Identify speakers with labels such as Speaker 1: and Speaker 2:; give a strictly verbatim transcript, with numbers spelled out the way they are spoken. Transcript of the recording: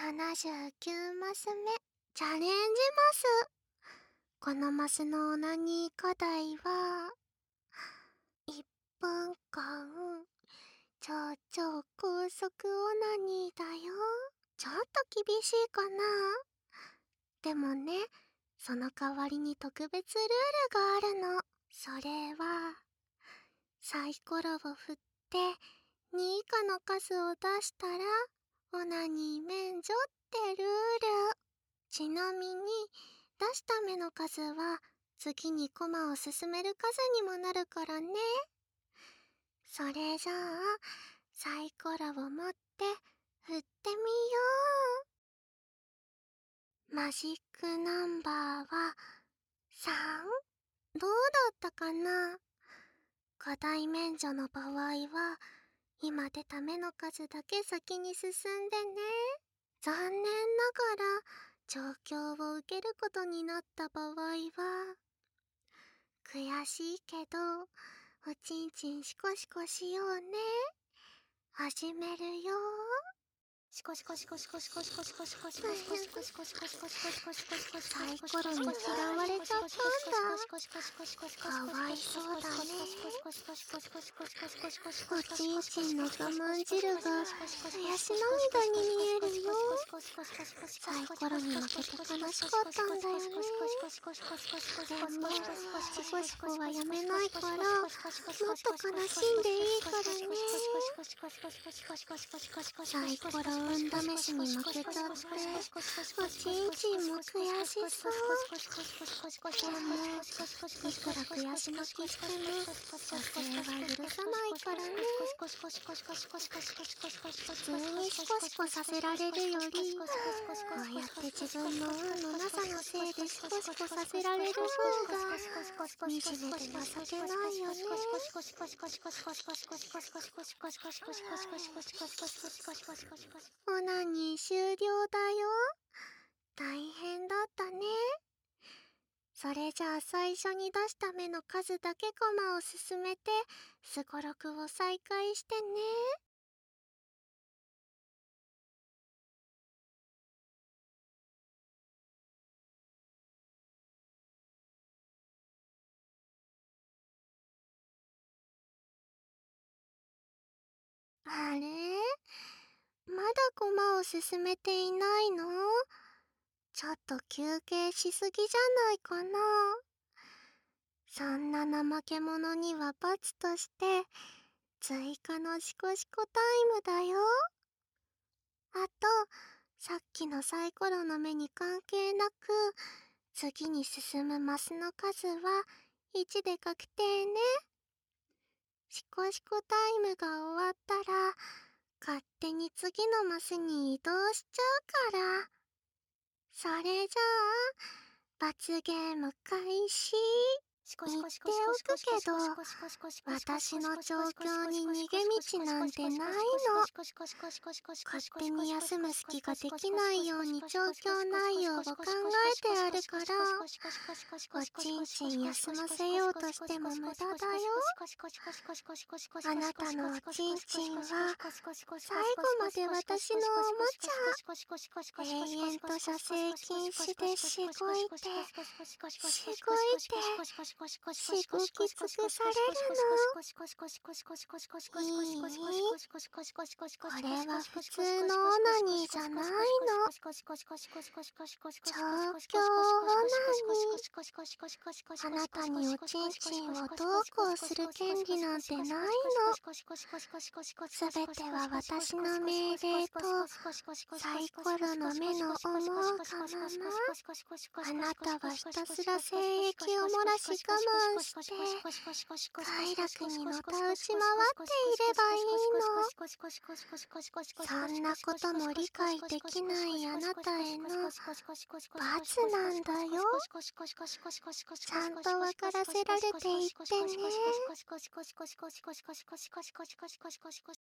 Speaker 1: ななじゅうきゅうマスめ、チャレンジマス。このマスのオナニー課題は、いっぷんかん、超超高速オナニーだよ。ちょっと厳しいかな。でもね、その代わりに特別ルールがあるの。それは、サイコロを振って、に以下の数を出したら、オナニー免除ってルール。ちなみに、出した目の数は、次にコマを進める数にもなるからね。それじゃあ、サイコロを持って振ってみよう。マジックナンバーはさん？どうだったかな？課題免除の場合は、今出た目の数だけ先に進んでね。残念ながら、状況を受けることになった場合は、悔しいけど、おちんちんシコシコしようね。始めるよ。シコシコシコシコシコシコシコシコシコシコシコシコシコシコシコシコシコシコシサイコロに嫌われちゃったんだ。かわいそうだね。おちんちんの我慢汁が悔し涙に見えるよ。サイコロに負けて悲しかったんだよね。でもシコシコはやめないから、もっと悲しんでいいからね。サイコロ運試しに負けちゃって、おちんちんも悔しそう。でも、いくら悔し泣きしても、女性は許さないからね。普通にシコシコさせられるより、こうやって自分の運のなさのせいでシコシコさせられる方が、惨めで情けないよね。オナニー終了だよ。大変だったね。それじゃあ最初に出した目の数だけコマを進めて、すごろくを再開してね。あれ？まだコマを進めていないの？ちょっと休憩しすぎじゃないかな。そんな怠け者には罰として、追加のシコシコタイムだよ。あと、さっきのサイコロの目に関係なく、次に進むマスの数はいちで確定ね。シコシコタイムが終わったら、勝手に次のマスに移動しちゃうから。それじゃあ、罰ゲーム開始。言っておくけど、私の状況に逃げ道なんてないの。勝手に休む隙ができないように状況内容を考えてあるから、おちんちん休ませようとしても無駄だよ。あなたのおちんちんは、最後まで私のおもちゃ。永遠と射精禁止でしごいて、しごいて、しごき尽くされるの。いい？これは普通のオナニーじゃないの。状況オナニー。あなたにおちんちんをどうこうする権利なんてないの。すべては私の命令とサイコロの目の思うがまま。あなたはひたすら精液を漏らし我慢して、快楽にのたうち回っていればいいの。そんなことも理解できないあなたへの罰なんだよ。ちゃんと分からせられていってね。